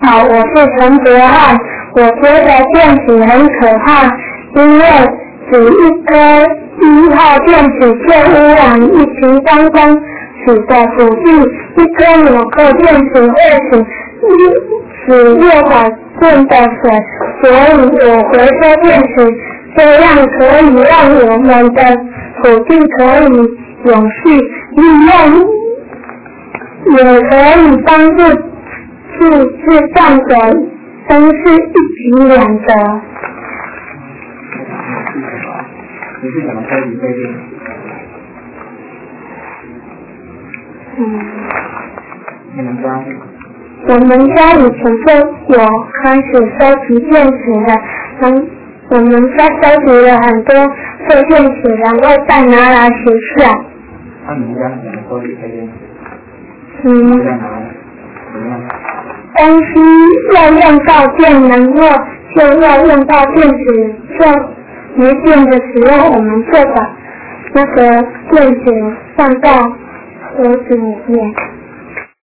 好，我是陈哲翰。我觉得电子很可怕，因为只一颗1号电子就污染1平方公尺的土地，一颗纽扣电子会使600吨的水，所以有回收电子，这样可以让我们的土地可以永续利用，也可以帮助制造的真是一举两得。 你是怎么收集这些？你们家？ 我们家以前就有开始收集电子了，我们家收集了很多废电子，然后再拿来学校。 那你们家怎么收集废电子？在哪里？怎么样？ 东西要用到电，然后就要用到电子，就没电的时候，我们就把那个电子放到盒子里面。